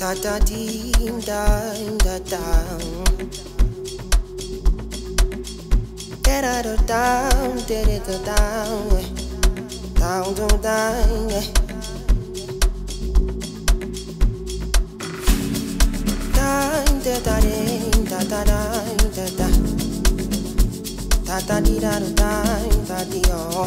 da da dee da da da da da da down da da da down down down da da da da da da da dee da da dee oh.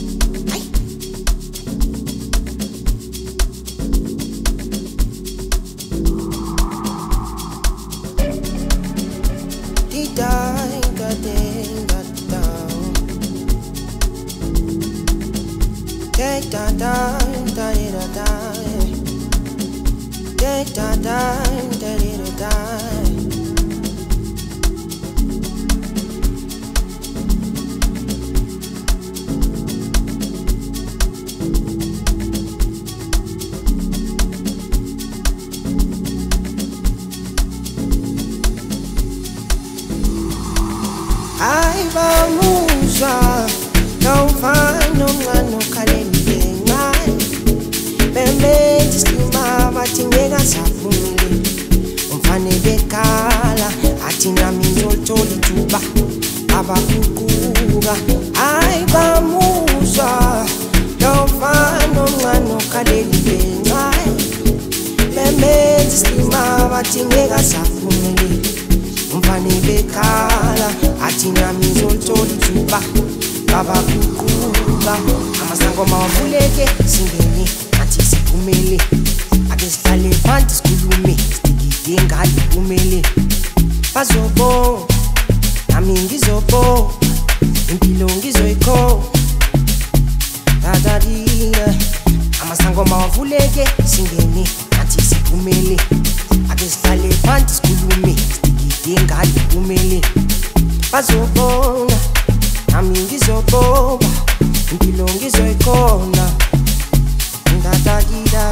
Vamos não vai no ano calendei mais bem estimava tinha safumi umfane bekala atina minzolto lituba abakukuga ai vamos não vai no ano calendei mais bem estimava tinha safumi umfane bekala atina minzolto lituba abakukuga amasango mawavuleke singeni athi siphumele ake sihlale phansi sikhulume sigide ngalo kumele bazobo nami ngizobo impilo ngizoyikho dadadina amasango mawavuleke singeni athi siphumele ake sihlale phansi sikhulume sigide ngalo kumele bazobona nami ngizoboba impilo ngizoyikhona dadadida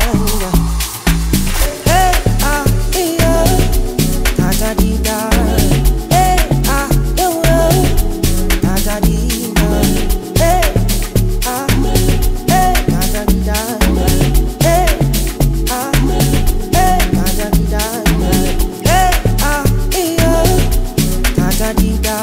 hey ah yeah dadadida hey ah yeah dadadida hey ah hey dadadida hey ah hey dadadida hey ah yeah dadadida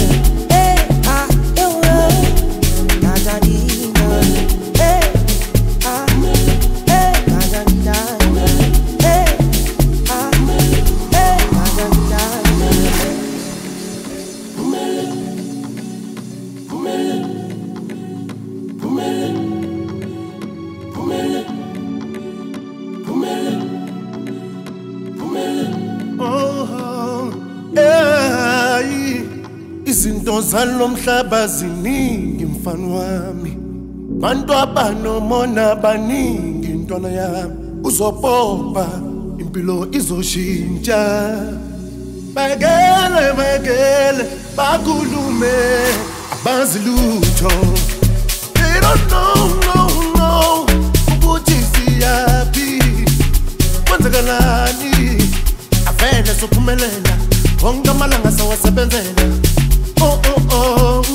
izinto zalomhlaba ziningi mfana wami bantu abanomona baningi ntwana yami uzopopa impilo izoshintsha bagele bakhulume abazi lutho they don't know ukuthi siyaphi kwenzakalani avele sophumelela wonke amalanga sawasebenzela oh